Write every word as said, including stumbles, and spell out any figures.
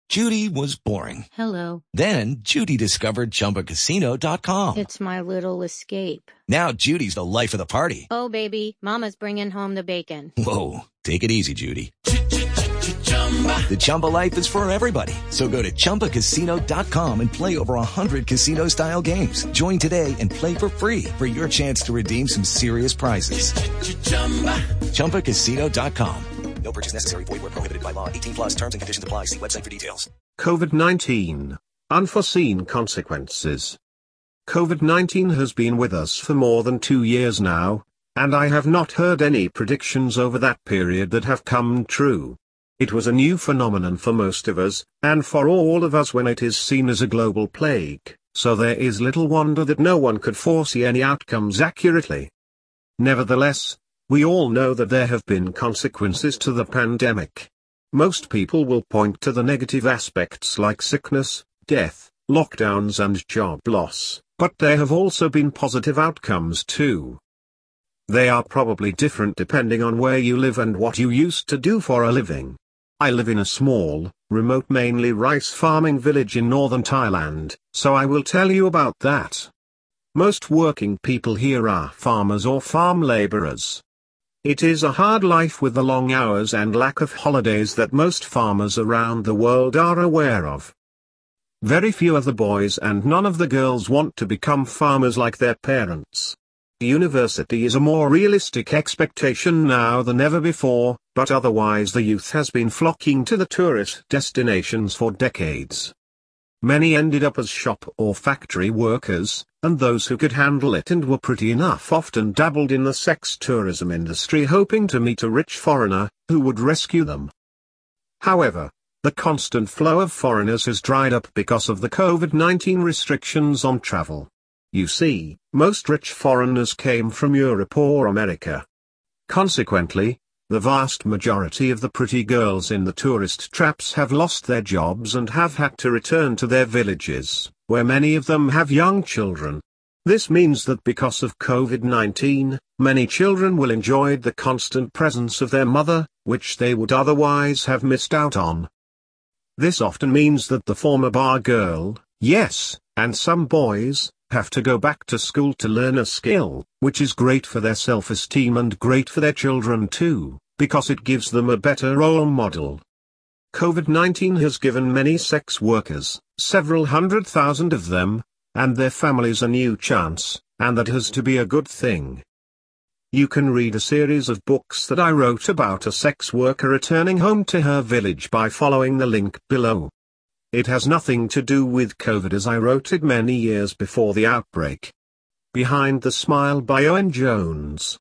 Judy was boring. Hello. Then Judy discovered Chumba Casino dot com. It's my little escape. Now Judy's the life of the party. Oh, baby, mama's bringing home the bacon. Whoa, take it easy, Judy. The Chumba life is for everybody. So go to Chumba Casino dot com and play over one hundred casino-style games. Join today and play for free for your chance to redeem some serious prizes. Chumba Casino dot com. No purchase necessary. Void where prohibited by law. eighteen plus terms and conditions apply. See website for details. COVID nineteen. Unforeseen consequences. COVID nineteen has been with us for more than two years now, and I have not heard any predictions over that period that have come true. It was a new phenomenon for most of us, and for all of us when it is seen as a global plague, so there is little wonder that no one could foresee any outcomes accurately. Nevertheless, we all know that there have been consequences to the pandemic. Most people will point to the negative aspects like sickness, death, lockdowns and job loss, but there have also been positive outcomes too. They are probably different depending on where you live and what you used to do for a living. I live in a small, remote mainly rice farming village in northern Thailand, so I will tell you about that. Most working people here are farmers or farm laborers. It is a hard life with the long hours and lack of holidays that most farmers around the world are aware of. Very few of the boys and none of the girls want to become farmers like their parents. University is a more realistic expectation now than ever before, but otherwise the youth has been flocking to the tourist destinations for decades. Many ended up as shop or factory workers, and those who could handle it and were pretty enough often dabbled in the sex tourism industry hoping to meet a rich foreigner, who would rescue them. However, the constant flow of foreigners has dried up because of the COVID nineteen restrictions on travel. You see, most rich foreigners came from Europe or America. Consequently, the vast majority of the pretty girls in the tourist traps have lost their jobs and have had to return to their villages, where many of them have young children. This means that because of COVID nineteen, many children will enjoy the constant presence of their mother, which they would otherwise have missed out on. This often means that the former bar girl, yes, and some boys, have to go back to school to learn a skill, which is great for their self-esteem and great for their children too, because it gives them a better role model. COVID nineteen has given many sex workers, several hundred thousand of them, and their families a new chance, and that has to be a good thing. You can read a series of books that I wrote about a sex worker returning home to her village by following the link below. It has nothing to do with COVID as I wrote it many years before the outbreak. Behind the Smile by Owen Jones.